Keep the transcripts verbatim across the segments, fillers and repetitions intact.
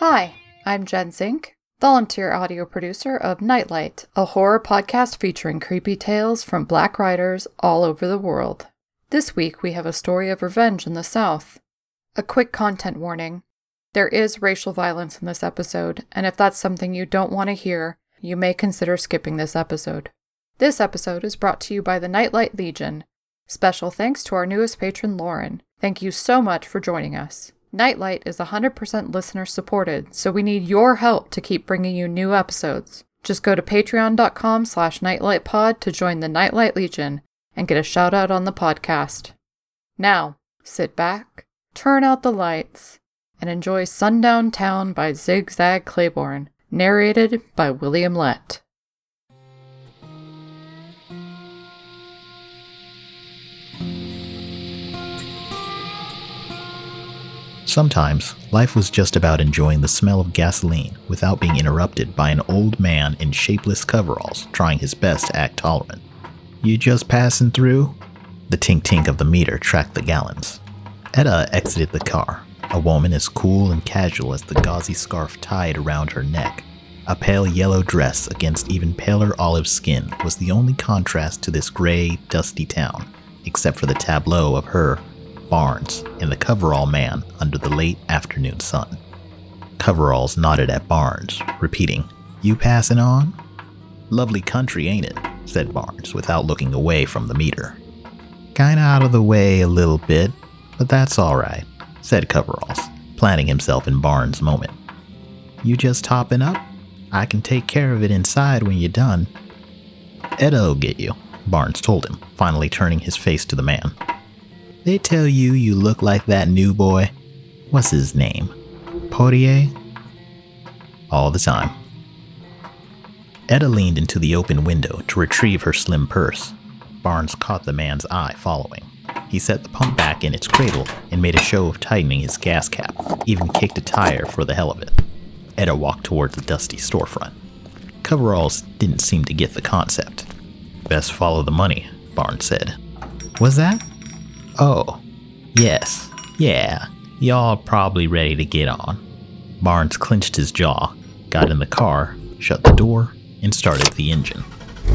Hi, I'm Jen Zink, volunteer audio producer of Nightlight, a horror podcast featuring creepy tales from Black writers all over the world. This week we have a story of revenge in the South. A quick content warning. There is racial violence in this episode, and if that's something you don't want to hear, you may consider skipping this episode. This episode is brought to you by the Nightlight Legion. Special thanks to our newest patron, Lauren. Thank you so much for joining us. Nightlight is one hundred percent listener supported, so we need your help to keep bringing you new episodes. Just go to patreon.com slash nightlightpod to join the Nightlight Legion and get a shout out on the podcast. Now, sit back, turn out the lights, and enjoy Sundown Town by Zigzag Claiborne, narrated by William Lett. Sometimes, life was just about enjoying the smell of gasoline without being interrupted by an old man in shapeless coveralls trying his best to act tolerant. "You just passing through?" The tink-tink of the meter tracked the gallons. Etta exited the car, a woman as cool and casual as the gauzy scarf tied around her neck. A pale yellow dress against even paler olive skin was the only contrast to this gray, dusty town, except for the tableau of her, Barnes, and the coverall man under the late afternoon sun. Coveralls nodded at Barnes, repeating, "You passing on?" "Lovely country, ain't it?" said Barnes, without looking away from the meter. "Kinda out of the way a little bit, but that's alright," said Coveralls, planting himself in Barnes' moment. "You just hopping up? I can take care of it inside when you're done." "Etta'll get you," Barnes told him, finally turning his face to the man. "They tell you you look like that new boy. What's his name? Poirier?" "All the time." Etta leaned into the open window to retrieve her slim purse. Barnes caught the man's eye following. He set the pump back in its cradle and made a show of tightening his gas cap, even kicked a tire for the hell of it. Etta walked towards the dusty storefront. Coveralls didn't seem to get the concept. "Best follow the money," Barnes said. "Was that? Oh, yes, yeah, y'all probably ready to get on." Barnes clenched his jaw, got in the car, shut the door, and started the engine.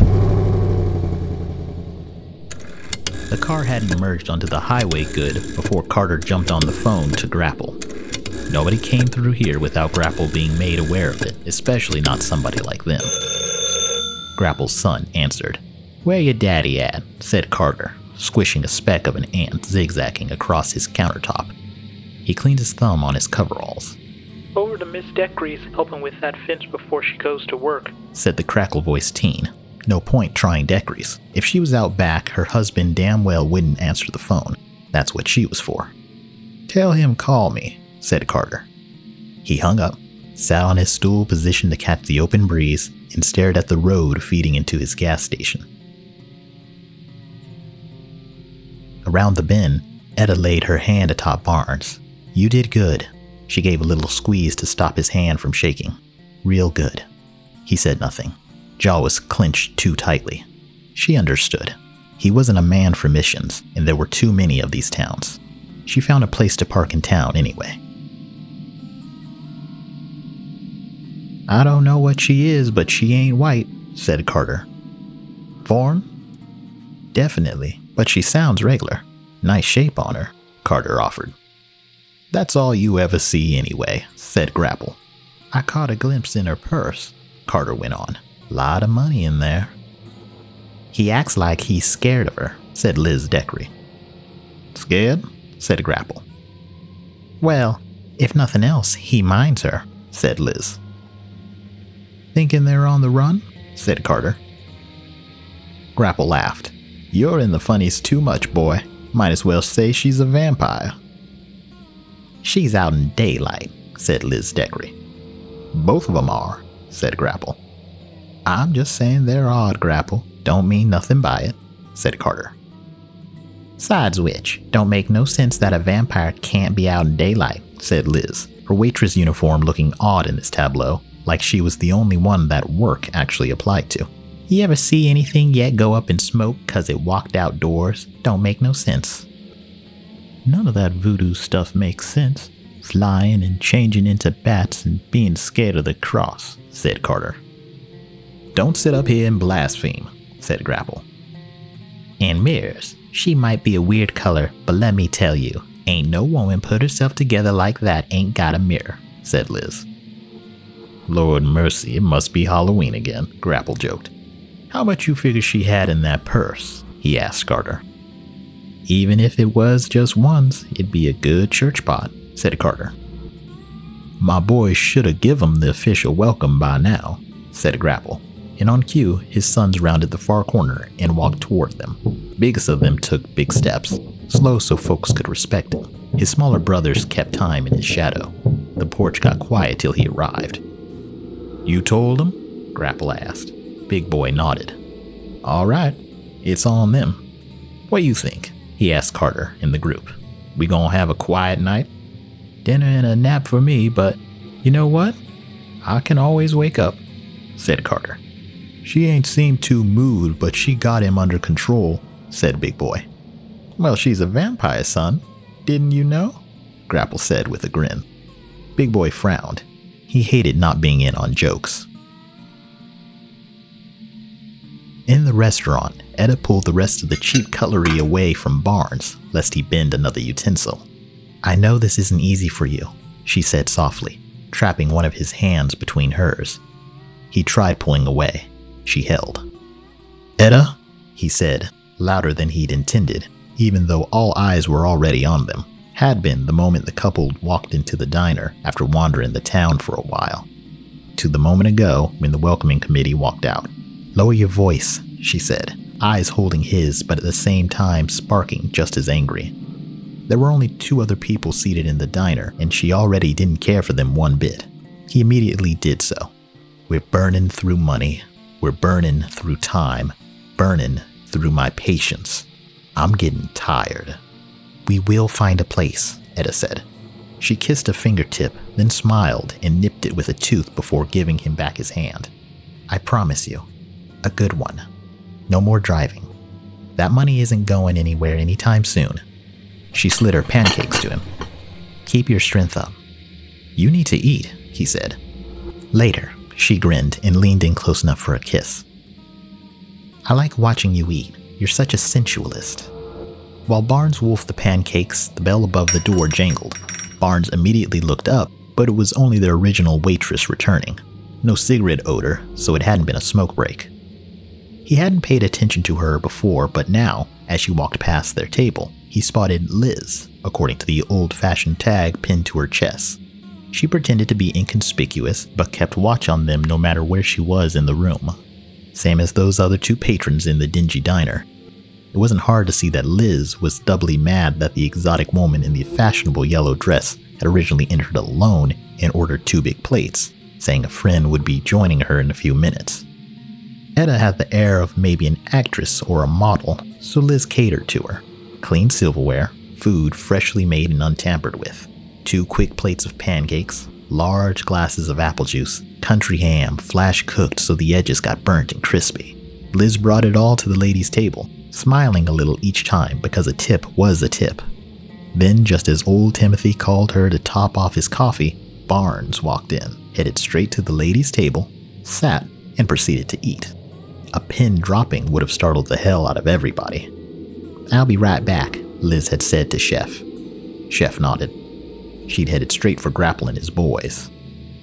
The car hadn't emerged onto the highway good before Carter jumped on the phone to Grapple. Nobody came through here without Grapple being made aware of it, especially not somebody like them. Grapple's son answered. "Where your daddy at?" said Carter, squishing a speck of an ant zigzagging across his countertop. He cleaned his thumb on his coveralls. "Over to Miss Decrease, helping with that fence before she goes to work," said the crackle-voiced teen. No point trying Decrease. If she was out back, her husband damn well wouldn't answer the phone. That's what she was for. "Tell him call me," said Carter. He hung up, sat on his stool positioned to catch the open breeze, and stared at the road feeding into his gas station. Around the bend, Etta laid her hand atop Barnes. "You did good." She gave a little squeeze to stop his hand from shaking. "Real good." He said nothing. Jaw was clenched too tightly. She understood. He wasn't a man for missions, and there were too many of these towns. She found a place to park in town anyway. "I don't know what she is, but she ain't white," said Carter. "Foreign?" "Definitely, but she sounds regular. Nice shape on her," Carter offered. "That's all you ever see anyway," said Grapple. "I caught a glimpse in her purse," Carter went on. "Lot of money in there." "He acts like he's scared of her," said Liz Deckery. "Scared?" said Grapple. "Well, if nothing else, he minds her," said Liz. "Thinking they're on the run?" said Carter. Grapple laughed. "You're in the funnies too much, boy. Might as well say she's a vampire." "She's out in daylight," said Liz Deckery. "Both of them are," said Grapple. "I'm just saying they're odd, Grapple. Don't mean nothing by it," said Carter. "Sides which, don't make no sense that a vampire can't be out in daylight," said Liz, her waitress uniform looking odd in this tableau, like she was the only one that work actually applied to. "You ever see anything yet go up in smoke 'cause it walked outdoors? Don't make no sense." "None of that voodoo stuff makes sense," flying and changing into bats and being scared of the cross, said Carter. Don't sit up here and blaspheme, said Grapple. And mirrors, she might be a weird color, but let me tell you, ain't no woman put herself together like that ain't got a mirror, said Liz. Lord mercy, it must be Halloween again, Grapple joked. How much you figure she had in that purse? He asked Carter. Even if it was just one's, it'd be a good church pot, said Carter. My boy should have given him the official welcome by now, said Grapple. And on cue, his sons rounded the far corner and walked toward them. The biggest of them took big steps, slow so folks could respect him. His smaller brothers kept time in his shadow. The porch got quiet till he arrived. You told him? Grapple asked. Big Boy nodded. All right, it's on them. What you think? He asked Carter in the group. We gonna have a quiet night? Dinner and a nap for me, but you know what? I can always wake up, said Carter. She ain't seemed too moved, but she got him under control, said Big Boy. Well, she's a vampire, son. Didn't you know? Grapple said with a grin. Big Boy frowned. He hated not being in on jokes. In the restaurant, Etta pulled the rest of the cheap cutlery away from Barnes, lest he bend another utensil. I know this isn't easy for you, she said softly, trapping one of his hands between hers. He tried pulling away. She held. Etta, he said, louder than he'd intended, even though all eyes were already on them, had been the moment the couple walked into the diner after wandering the town for a while. To the moment ago when the welcoming committee walked out. Lower your voice, she said, eyes holding his but at the same time sparking just as angry. There were only two other people seated in the diner, and she already didn't care for them one bit. He immediately did so. We're burning through money. We're burning through time. Burning through my patience. I'm getting tired. We will find a place, Etta said. She kissed a fingertip, then smiled and nipped it with a tooth before giving him back his hand. I promise you. A good one. No more driving. That money isn't going anywhere anytime soon. She slid her pancakes to him. Keep your strength up. You need to eat, he said. Later, she grinned and leaned in close enough for a kiss. I like watching you eat. You're such a sensualist. While Barnes wolfed the pancakes, the bell above the door jangled. Barnes immediately looked up, but it was only the original waitress returning. No cigarette odor, so it hadn't been a smoke break. He hadn't paid attention to her before, but now, as she walked past their table, he spotted Liz, according to the old-fashioned tag pinned to her chest. She pretended to be inconspicuous, but kept watch on them no matter where she was in the room. Same as those other two patrons in the dingy diner. It wasn't hard to see that Liz was doubly mad that the exotic woman in the fashionable yellow dress had originally entered alone and ordered two big plates, saying a friend would be joining her in a few minutes. Etta had the air of maybe an actress or a model, so Liz catered to her. Clean silverware, food freshly made and untampered with, two quick plates of pancakes, large glasses of apple juice, country ham flash cooked so the edges got burnt and crispy. Liz brought it all to the ladies' table, smiling a little each time because a tip was a tip. Then, just as old Timothy called her to top off his coffee, Barnes walked in, headed straight to the ladies' table, sat, and proceeded to eat. A pin dropping would have startled the hell out of everybody. I'll be right back, Liz had said to Chef. Chef nodded. She'd headed straight for Grapple and his boys.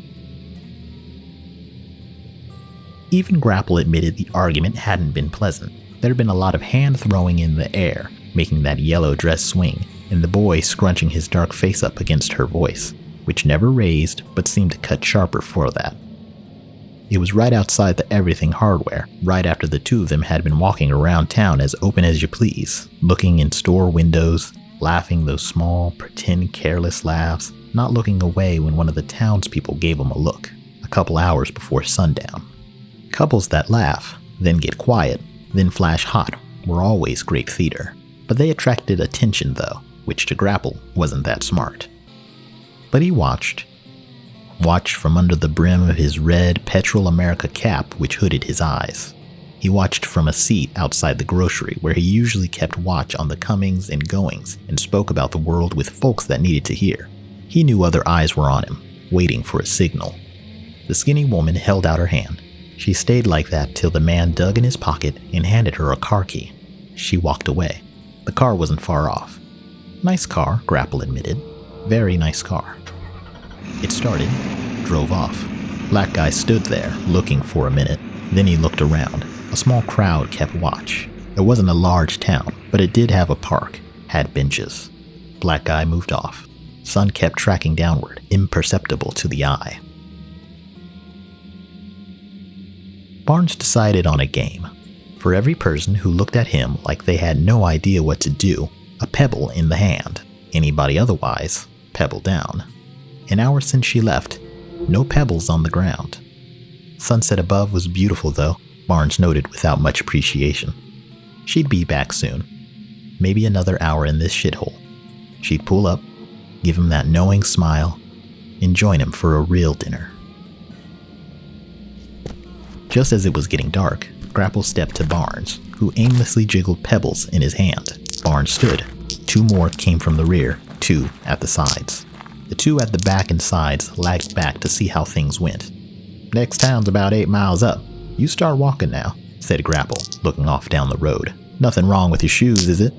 Even Grapple admitted the argument hadn't been pleasant. There had been a lot of hand-throwing in the air, making that yellow dress swing, and the boy scrunching his dark face up against her voice, which never raised but seemed to cut sharper for that. It was right outside the Everything Hardware, right after the two of them had been walking around town as open as you please, looking in store windows, laughing those small, pretend careless laughs, not looking away when one of the townspeople gave them a look, a couple hours before sundown. Couples that laugh, then get quiet, then flash hot were always great theater, but they attracted attention though, which to Grapple wasn't that smart. But he watched. Watched from under the brim of his red Petrol America cap which hooded his eyes. He watched from a seat outside the grocery where he usually kept watch on the comings and goings and spoke about the world with folks that needed to hear. He knew other eyes were on him, waiting for a signal. The skinny woman held out her hand. She stayed like that till the man dug in his pocket and handed her a car key. She walked away. The car wasn't far off. Nice car, Grapple admitted. Very nice car. It started, drove off. Black guy stood there, looking for a minute. Then he looked around. A small crowd kept watch. It wasn't a large town, but it did have a park, had benches. Black guy moved off. Sun kept tracking downward, imperceptible to the eye. Barnes decided on a game. For every person who looked at him like they had no idea what to do, a pebble in the hand. Anybody otherwise, pebble down. An hour since she left, no pebbles on the ground. Sunset above was beautiful though, Barnes noted without much appreciation. She'd be back soon. Maybe another hour in this shithole. She'd pull up, give him that knowing smile, and join him for a real dinner. Just as it was getting dark, Grapple stepped to Barnes, who aimlessly jiggled pebbles in his hand. Barnes stood. Two more came from the rear, two at the sides. The two at the back and sides lagged back to see how things went. Next town's about eight miles up. You start walking now, said Grapple, looking off down the road. Nothing wrong with your shoes, is it?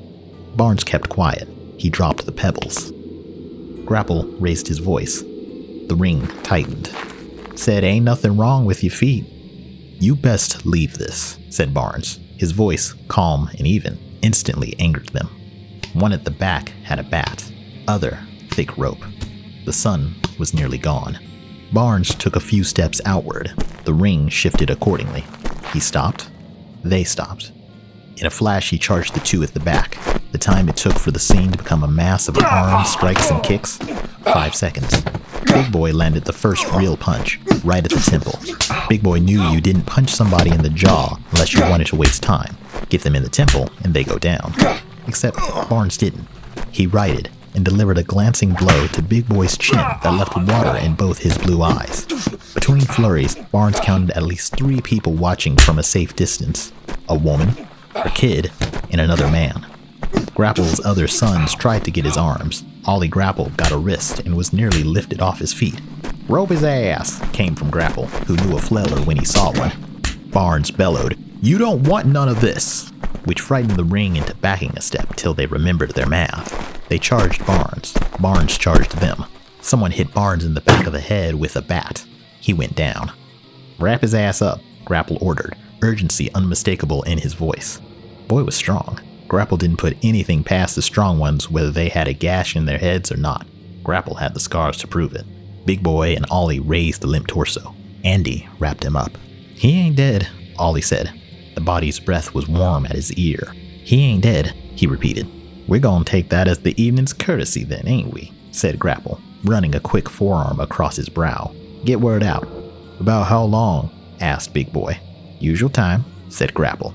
Barnes kept quiet. He dropped the pebbles. Grapple raised his voice. The ring tightened. Said, ain't nothing wrong with your feet. You best leave this, said Barnes. His voice, calm and even, instantly angered them. One at the back had a bat. Other, thick rope. The sun was nearly gone. Barnes took a few steps outward. The ring shifted accordingly. He stopped. They stopped. In a flash, he charged the two at the back. The time it took for the scene to become a mass of arms, strikes, and kicks? Five seconds. Big Boy landed the first real punch, right at the temple. Big Boy knew you didn't punch somebody in the jaw unless you wanted to waste time. Get them in the temple, and they go down. Except Barnes didn't. He righted and delivered a glancing blow to Big Boy's chin that left water in both his blue eyes. Between flurries, Barnes counted at least three people watching from a safe distance. A woman, a kid, and another man. Grapple's other sons tried to get his arms. Ollie Grapple got a wrist and was nearly lifted off his feet. Rope his ass, came from Grapple, who knew a flailer when he saw one. Barnes bellowed, you don't want none of this, which frightened the ring into backing a step till they remembered their math. They charged Barnes. Barnes charged them. Someone hit Barnes in the back of the head with a bat. He went down. Wrap his ass up, Grapple ordered, urgency unmistakable in his voice. Boy was strong. Grapple didn't put anything past the strong ones whether they had a gash in their heads or not. Grapple had the scars to prove it. Big Boy and Ollie raised the limp torso. Andy wrapped him up. He ain't dead, Ollie said. The body's breath was warm at his ear. He ain't dead, he repeated. We're gonna take that as the evening's courtesy then, ain't we? Said Grapple, running a quick forearm across his brow. Get word out. About how long? Asked Big Boy. Usual time, said Grapple.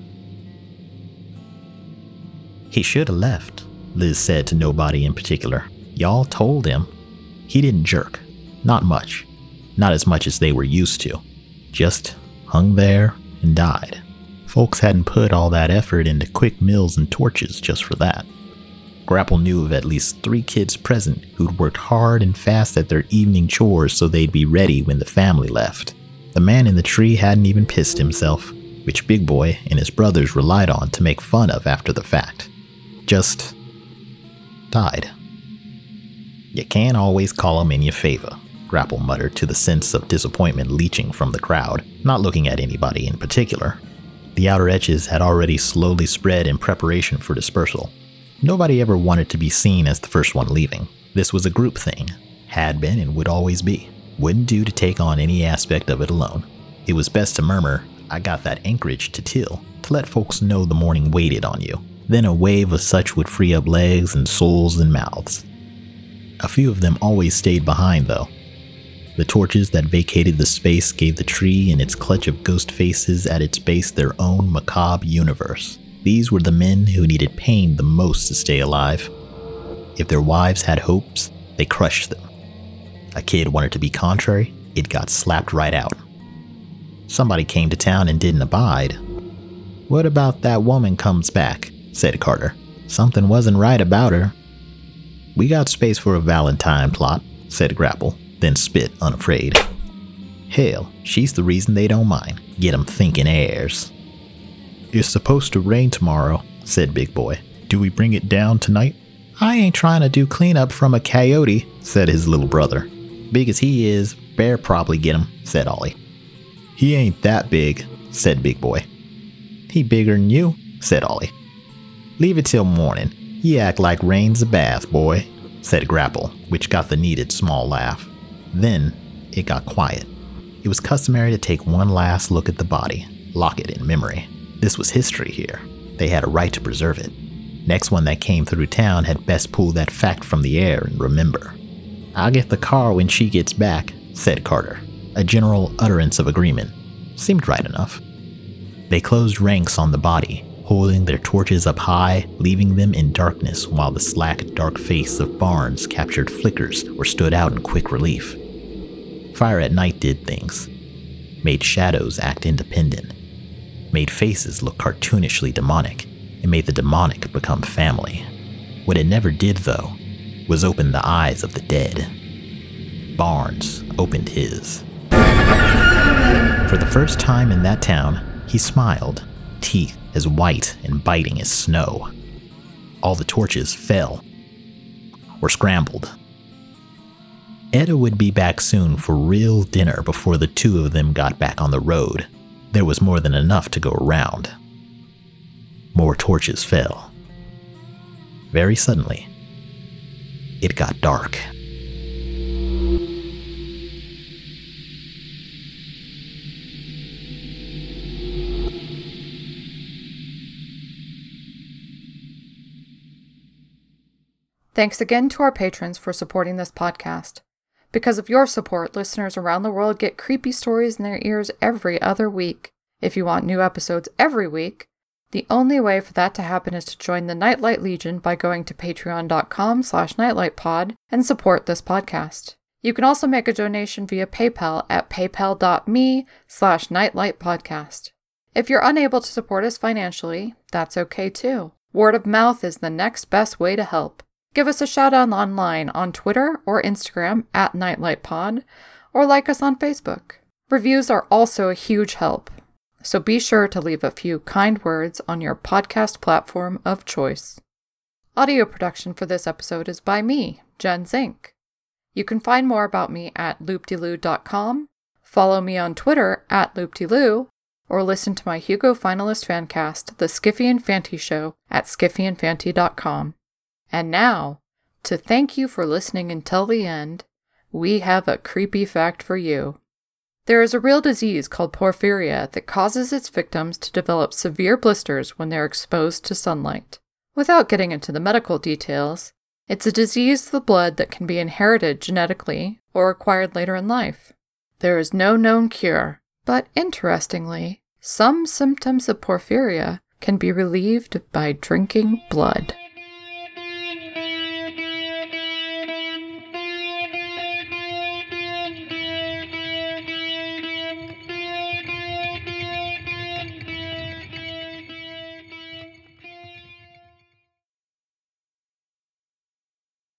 He should have left, Liz said to nobody in particular. Y'all told him. He didn't jerk. Not much. Not as much as they were used to. Just hung there and died. Folks hadn't put all that effort into quick meals and torches just for that. Grapple knew of at least three kids present who'd worked hard and fast at their evening chores so they'd be ready when the family left. The man in the tree hadn't even pissed himself, which Big Boy and his brothers relied on to make fun of after the fact. Just died. You can't always call 'em in your favor, Grapple muttered to the sense of disappointment leaching from the crowd, not looking at anybody in particular. The outer edges had already slowly spread in preparation for dispersal. Nobody ever wanted to be seen as the first one leaving. This was a group thing. Had been and would always be. Wouldn't do to take on any aspect of it alone. It was best to murmur, I got that anchorage to till, to let folks know the morning waited on you. Then a wave of such would free up legs and souls and mouths. A few of them always stayed behind, though. The torches that vacated the space gave the tree and its clutch of ghost faces at its base their own macabre universe. These were the men who needed pain the most to stay alive. If their wives had hopes, they crushed them. A kid wanted to be contrary, it got slapped right out. Somebody came to town and didn't abide. What about that woman comes back? Said Carter. Something wasn't right about her. We got space for a Valentine plot, said Grapple, then spit unafraid. Hell, she's the reason they don't mind. Get 'em thinking heirs. It's supposed to rain tomorrow, said Big Boy. Do we bring it down tonight? I ain't trying to do cleanup from a coyote, said his little brother. Big as he is, Bear probably get him, said Ollie. He ain't that big, said Big Boy. He bigger'n you, said Ollie. Leave it till morning. You act like rain's a bath, boy, said Grapple, which got the needed small laugh. Then it got quiet. It was customary to take one last look at the body, lock it in memory. This was history here. They had a right to preserve it. Next one that came through town had best pull that fact from the air and remember. I'll get the car when she gets back, said Carter. A general utterance of agreement. Seemed right enough. They closed ranks on the body, holding their torches up high, leaving them in darkness while the slack, dark face of Barnes captured flickers or stood out in quick relief. Fire at night did things. Made shadows act independent. Made faces look cartoonishly demonic, and made the demonic become family. What it never did, though, was open the eyes of the dead. Barnes opened his. For the first time in that town, he smiled, teeth as white and biting as snow. All the torches fell, or scrambled. Etta would be back soon for real dinner before the two of them got back on the road. There was more than enough to go around. More torches fell. Very suddenly, it got dark. Thanks again to our patrons for supporting this podcast. Because of your support, listeners around the world get creepy stories in their ears every other week. If you want new episodes every week, the only way for that to happen is to join the Nightlight Legion by going to patreon.com slash nightlightpod and support this podcast. You can also make a donation via PayPal at paypal.me slash nightlightpodcast. If you're unable to support us financially, that's okay too. Word of mouth is the next best way to help. Give us a shout out online on Twitter or Instagram at nightlightpod, or like us on Facebook. Reviews are also a huge help, so be sure to leave a few kind words on your podcast platform of choice. Audio production for this episode is by me, Jen Zink. You can find more about me at loopdeloo dot com, follow me on Twitter at loopdeloo, or listen to my Hugo finalist fancast, The Skiffy and Fanty Show, at skiffy and fanty dot com. And now, to thank you for listening until the end, we have a creepy fact for you. There is a real disease called porphyria that causes its victims to develop severe blisters when they're exposed to sunlight. Without getting into the medical details, it's a disease of the blood that can be inherited genetically or acquired later in life. There is no known cure, but interestingly, some symptoms of porphyria can be relieved by drinking blood.